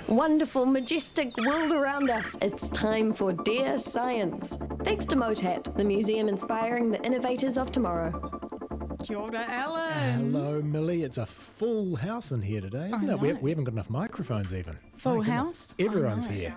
Wonderful, majestic world around us. It's time for Dear Science. Thanks to MOTAT, the museum inspiring the innovators of tomorrow. Kia ora, Alan. Hello, Millie. It's a full house in here today, isn't it? We haven't got enough microphones even. Full My goodness. house? Everyone's here.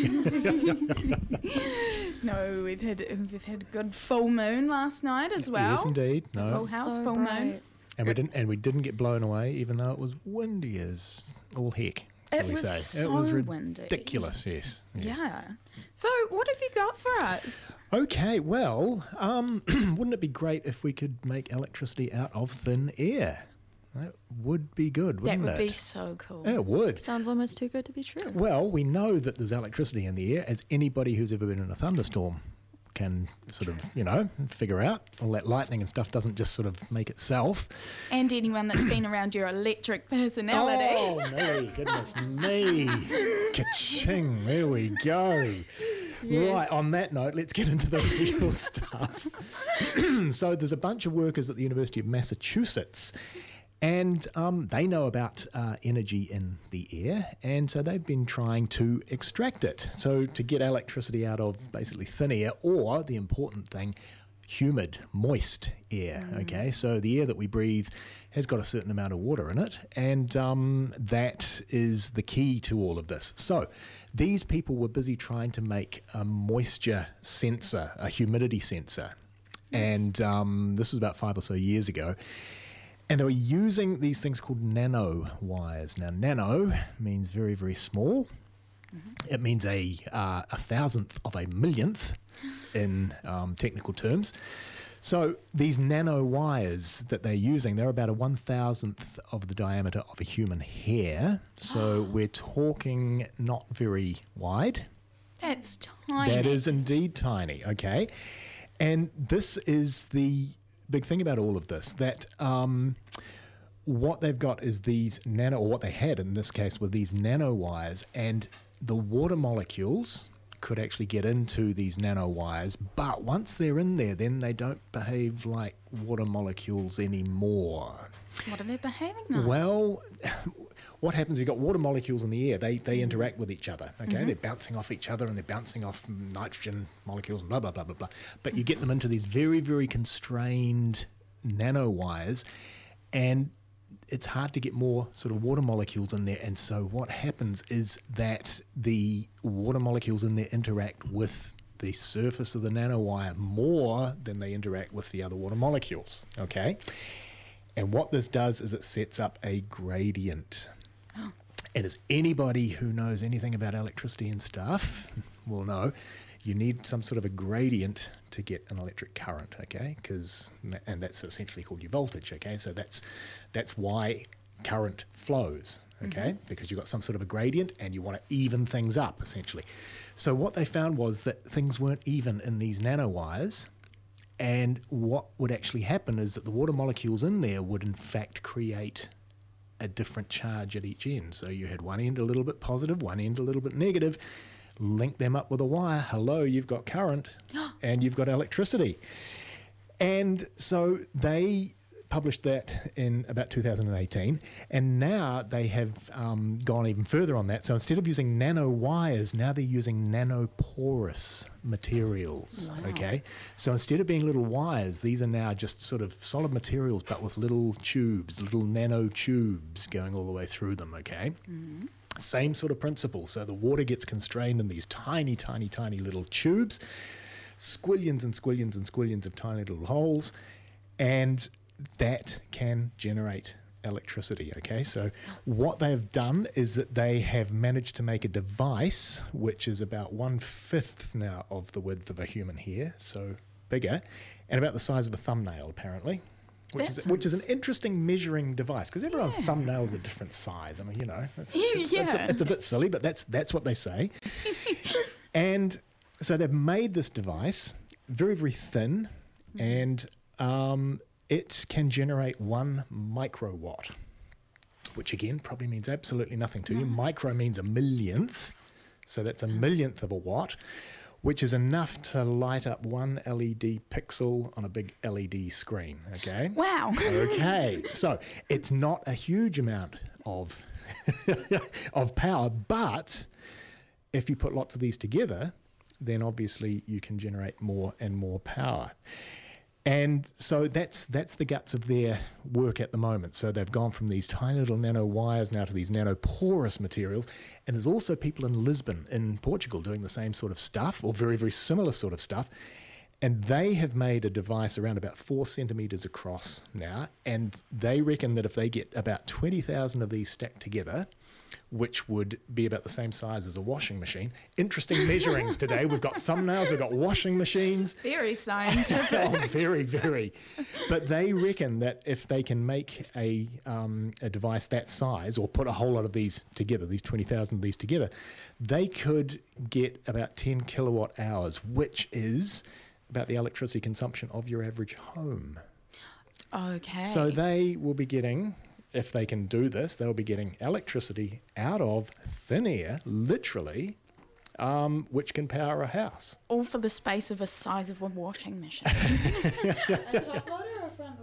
No, we've had a good full moon last night as well. Yes, indeed. No. Full house, So full moon. bright. And we didn't get blown away, even though it was windy as all heck. It we was say. so It was windy. ridiculous. Yes. Yeah. So, what have you got for us? Okay. Well, wouldn't it be great if we could make electricity out of thin air? That would be good, That wouldn't would it? be so cool. Yeah, it would. Sounds almost too good to be true. Well, we know that there's electricity in the air, as anybody who's ever been in a thunderstorm can sort of, figure out. All that lightning and stuff doesn't just sort of make itself. And anyone that's been around your electric personality. Oh, Millie, goodness me. Ka-ching, there we go. Yes. Right, on that note, let's get into the real stuff. So there's a bunch of workers at the University of Massachusetts, and they know about energy in the air, and so they've been trying to extract it. So to get electricity out of basically thin air, or the important thing, humid, moist air, okay? So the air that we breathe has got a certain amount of water in it, and that is the key to all of this. So these people were busy trying to make a moisture sensor, a humidity sensor, and this was about 5 or so years ago. And they were using these things called nano wires. Now, nano means very, very small. It means a thousandth of a millionth in technical terms. So these nano wires that they're using, they're about a 1,000th of the diameter of a human hair. So we're talking not very wide. That's tiny. That is indeed tiny, okay? And this is the big thing about all of this, that what they've got is these nano, or what they had in this case were these nano wires, and the water molecules could actually get into these nano wires, but once they're in there, then they don't behave like water molecules anymore. What are they behaving like? Well, what happens, you've got water molecules in the air, they interact with each other, okay? They're bouncing off each other, and they're bouncing off nitrogen molecules and blah, blah, blah, blah, blah. But you get them into these very, very constrained nanowires, and it's hard to get more sort of water molecules in there. And so what happens is that the water molecules in there interact with the surface of the nanowire more than they interact with the other water molecules, okay? And what this does is it sets up a gradient. And as anybody who knows anything about electricity and stuff will know, you need some sort of a gradient to get an electric current, okay? And that's essentially called your voltage, okay? So that's why current flows, okay? Because you've got some sort of a gradient and you want to even things up, essentially. So what they found was that things weren't even in these nanowires. And what would actually happen is that the water molecules in there would in fact create a different charge at each end. So you had one end a little bit positive, one end a little bit negative, link them up with a wire. Hello, you've got current and you've got electricity. And so they published that in about 2018, and now they have gone even further on that. So instead of using nano wires, now they're using nanoporous materials. Wow. Okay, so instead of being little wires, these are now just sort of solid materials, but with little tubes, little nano tubes going all the way through them. Okay. Same sort of principle. So the water gets constrained in these tiny, tiny, tiny little tubes, squillions and squillions and squillions of tiny little holes, and that can generate electricity, okay? So what they've done is that they have managed to make a device which is about 1/5 now of the width of a human hair, so bigger, and about the size of a thumbnail, apparently. Which is an interesting measuring device, because everyone's thumbnails are different size. I mean, it's a bit silly, but that's what they say. And so they've made this device very, very thin, and it can generate 1 microwatt, which again probably means absolutely nothing to you. Micro means a millionth, so that's a millionth of a watt, which is enough to light up 1 LED pixel on a big LED screen, okay? Wow. Okay, so it's not a huge amount of of power. But if you put lots of these together, then obviously you can generate more and more power. And so that's the guts of their work at the moment. So they've gone from these tiny little nano wires now to these nanoporous materials. And there's also people in Lisbon, in Portugal, doing the same sort of stuff, or very, very similar sort of stuff. And they have made a device around about 4 centimetres across now. And they reckon that if they get about 20,000 of these stacked together, which would be about the same size as a washing machine. Interesting measurings today. We've got thumbnails, we've got washing machines. Very scientific. Oh, very, very. But they reckon that if they can make a device that size, or put a whole lot of these together, these 20,000 of these together, they could get about 10 kilowatt hours, which is about the electricity consumption of your average home. Okay. So they will be getting, if they can do this, they'll be getting electricity out of thin air, literally, which can power a house. All for the space of a size of a washing machine. A top loader or front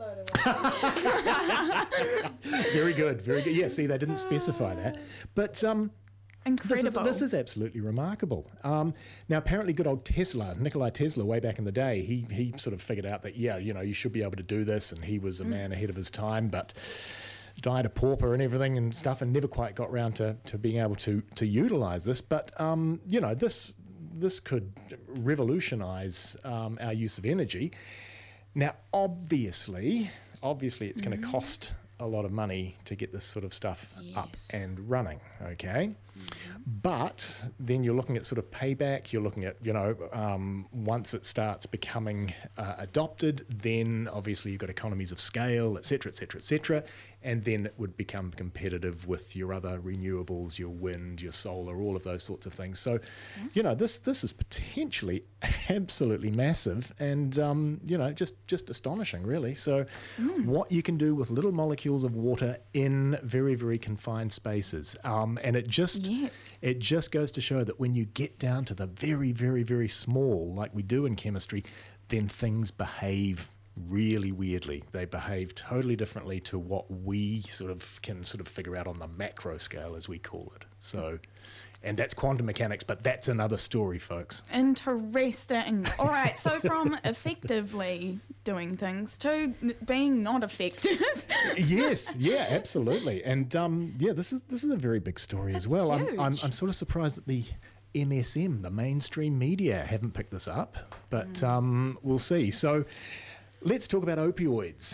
loader? Very good, very good. Yeah, see, they didn't specify that. But Incredible. This is absolutely remarkable. Now, apparently good old Tesla, Nikola Tesla, way back in the day, he sort of figured out that, yeah, you know, you should be able to do this, and he was a man ahead of his time, but died a pauper and everything and stuff, and never quite got round to being able to utilise this. But, you know, this could revolutionise our use of energy. Now, obviously it's going to cost a lot of money to get this sort of stuff up and running, okay? But then you're looking at sort of payback, you're looking at, you know, once it starts becoming adopted, then obviously you've got economies of scale, et cetera, et cetera, et cetera, and then it would become competitive with your other renewables, your wind, your solar, all of those sorts of things. So, you know, this is potentially absolutely massive and, you know, just astonishing, really. So what you can do with little molecules of water in very, very confined spaces. And it just goes to show that when you get down to the very, very, very small, like we do in chemistry, then things behave really weirdly. They behave totally differently to what we can figure out on the macro scale, as we call it. So, and that's quantum mechanics, but that's another story, folks. Interesting. All right, so from effectively doing things to being not effective. Yes, yeah, absolutely. And yeah, this is a very big story as well. Huge. I'm sort of surprised that the MSM, the mainstream media, haven't picked this up, but we'll see. So let's talk about opioids.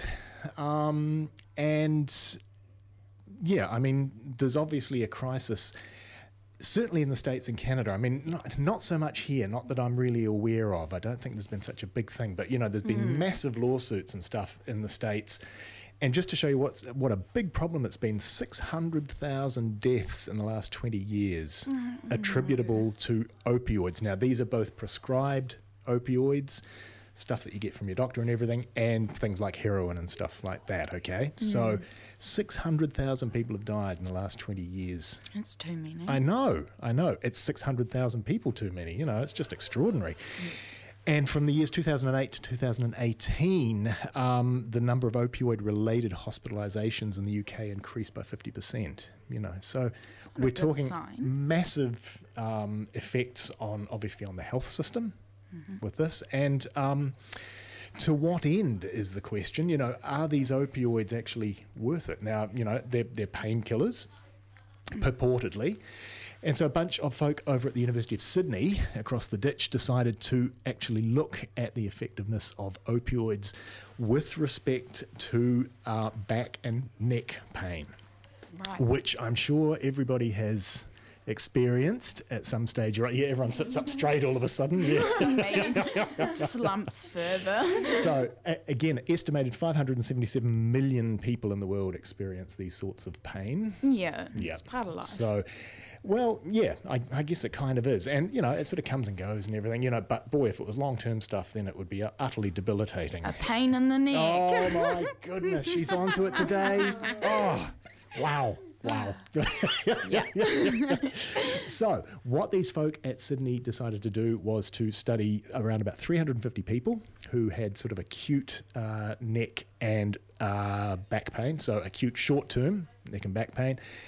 And yeah, I mean, there's obviously a crisis, certainly in the States and Canada. I mean, not so much here, not that I'm really aware of. I don't think there's been such a big thing, but, you know, there's been massive lawsuits and stuff in the States. And just to show you what a big problem it's been, 600,000 deaths in the last 20 years attributable to opioids. Now, these are both prescribed opioids, stuff that you get from your doctor and everything, and things like heroin and stuff like that, okay? So 600,000 people have died in the last 20 years. That's too many. I know. It's 600,000 people too many. You know, it's just extraordinary. And from the years 2008 to 2018, the number of opioid-related hospitalizations in the UK increased by 50%. You know, so we're talking massive effects on, obviously, on the health system with this. And to what end is the question? You know, are these opioids actually worth it? Now, you know, they're painkillers, purportedly. And so a bunch of folk over at the University of Sydney, across the ditch, decided to actually look at the effectiveness of opioids with respect to back and neck pain, which I'm sure everybody has experienced at some stage, right? Yeah, everyone sits up straight all of a sudden. Yeah. Slumps further. So again, estimated 577 million people in the world experience these sorts of pain. Yeah, it's part of life. So, well, yeah, I guess it kind of is. And, you know, it sort of comes and goes and everything, you know, but boy, if it was long-term stuff, then it would be utterly debilitating. A pain in the neck. Oh my goodness, she's onto it today. Oh, wow. So what these folk at Sydney decided to do was to study around about 350 people who had sort of acute neck and back pain, so acute short-term neck and back pain,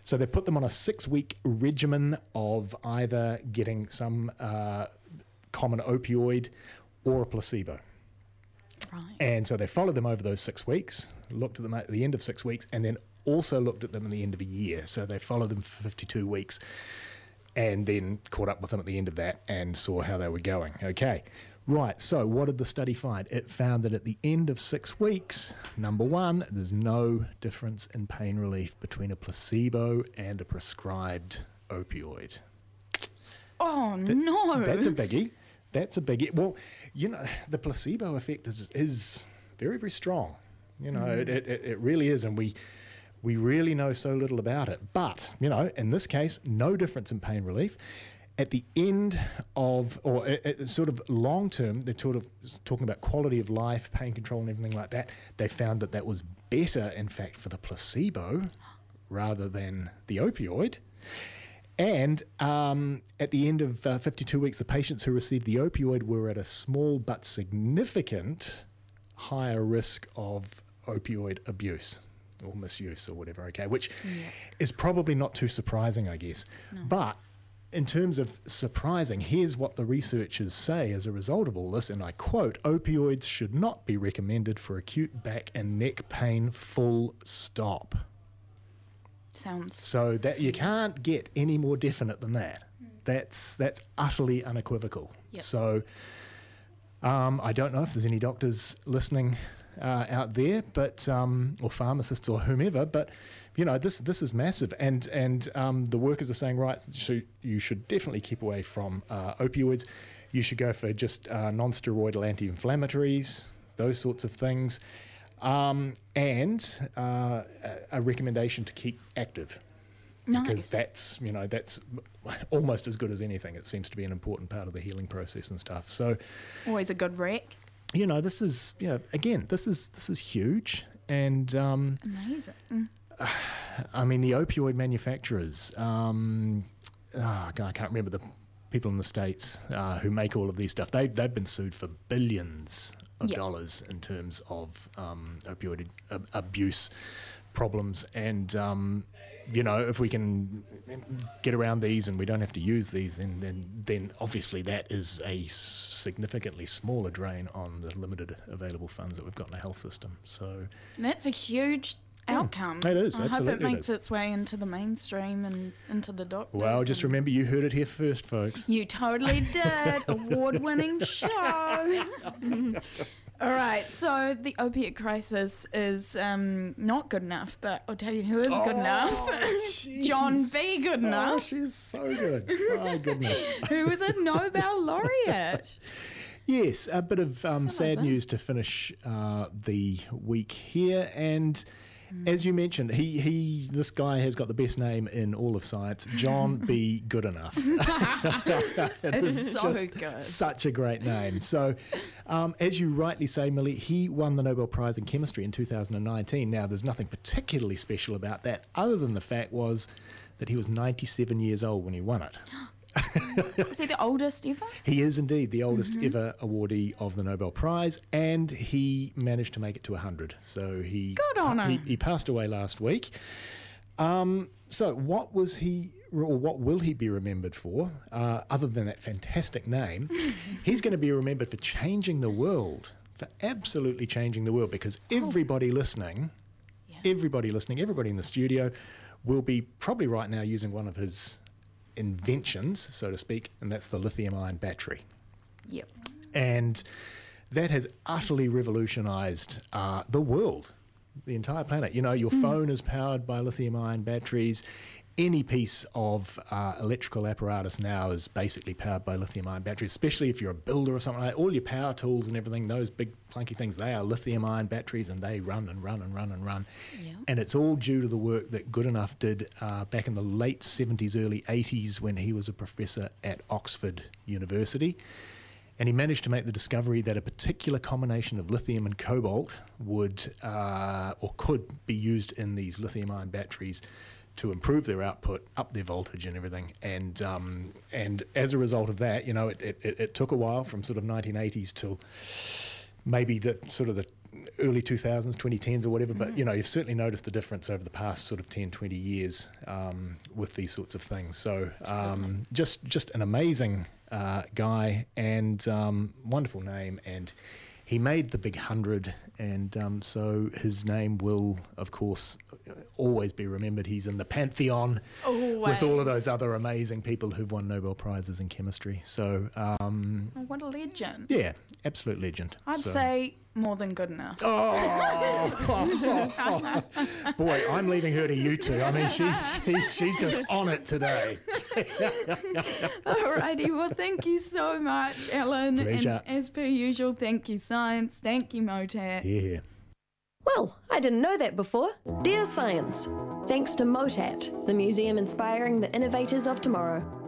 So they put them on a 6-week regimen of either getting some common opioid or a placebo. Right. And so they followed them over those 6 weeks, looked at them at the end of 6 weeks, and then also looked at them at the end of a year. So they followed them for 52 weeks and then caught up with them at the end of that and saw how they were going. Okay. Right, so what did the study find? It found that at the end of 6 weeks, number one, there's no difference in pain relief between a placebo and a prescribed opioid. Oh, no. That's a biggie. That's a biggie. Well, you know, the placebo effect is very, very strong. You know, it really is, and we really know so little about it. But, you know, in this case, no difference in pain relief. At the end of, or at sort of long term, they're sort of talking about quality of life, pain control and everything like that. They found that was better, in fact, for the placebo rather than the opioid. And at the end of 52 weeks, the patients who received the opioid were at a small but significant higher risk of opioid abuse or misuse or whatever, okay, which is probably not too surprising, I guess. No. But in terms of surprising, here's what the researchers say as a result of all this, and I quote, "Opioids should not be recommended for acute back and neck pain, full stop." Sounds... So that you can't get any more definite than that. That's utterly unequivocal. Yep. So I don't know if there's any doctors listening out there, but or pharmacists or whomever, but you know, this is massive, and the workers are saying, right, so you should definitely keep away from opioids. You should go for just non-steroidal anti-inflammatories, those sorts of things, and a recommendation to keep active. Nice. Because that's almost as good as anything. It seems to be an important part of the healing process and stuff. So, always a good rec. You know, this is again, this is huge, and amazing. I mean, the opioid manufacturers, I can't remember the people in the States who make all of these stuff. They've been sued for billions of dollars in terms of opioid abuse problems. And, you know, if we can get around these and we don't have to use these, then obviously that is a significantly smaller drain on the limited available funds that we've got in the health system. So that's a huge outcome. It is, I absolutely. hope it makes its way into the mainstream and into the doctors. Well, just remember, you heard it here first, folks. You totally did. Award-winning show. All right, so the opiate crisis is not good enough, but I'll tell you who is good enough. John B. Goodenough. Oh, she's so good. My goodness. Who is a Nobel laureate. Yes, a bit of sad news to finish the week here, and as you mentioned, this guy has got the best name in all of science, John B. Goodenough. It's so good. Such a great name. So, as you rightly say, Millie, he won the Nobel Prize in Chemistry in 2019. Now, there's nothing particularly special about that, other than the fact was that he was 97 years old when he won it. Is he the oldest ever? He is indeed the oldest ever awardee of the Nobel Prize, and he managed to make it to 100. So good on him. He passed away last week. So what was he, or what will he be remembered for, other than that fantastic name? He's going to be remembered for changing the world, for absolutely changing the world, because everybody listening, everybody in the studio will be probably right now using one of his inventions, so to speak, and that's the lithium-ion battery. Yep. And that has utterly revolutionized the world, the entire planet. You know, your phone is powered by lithium-ion batteries. Any piece of electrical apparatus now is basically powered by lithium-ion batteries, especially if you're a builder or something like that. All your power tools and everything, those big clunky things, they are lithium-ion batteries, and they run and run and run and run. Yep. And it's all due to the work that Goodenough did back in the late 70s, early 80s, when he was a professor at Oxford University. And he managed to make the discovery that a particular combination of lithium and cobalt would or could be used in these lithium-ion batteries to improve their output, up their voltage and everything. And as a result of that, you know, it took a while from sort of 1980s till maybe the sort of the early 2000s, 2010s or whatever, but, you've certainly noticed the difference over the past sort of 10, 20 years with these sorts of things. So just an amazing guy and wonderful name, and he made the big 100, and so his name will, of course, always be remembered. He's in the pantheon with all of those other amazing people who've won Nobel Prizes in chemistry. So, what a legend. Yeah, absolute legend. I'd say more than good enough. Oh, boy, I'm leaving her to you two. I mean, she's just on it today. Alrighty, well, thank you so much, Alan. Pleasure. And as per usual, thank you, Science. Thank you, Motat. Here. Well, I didn't know that before. Dear Science, thanks to Motat, the museum inspiring the innovators of tomorrow.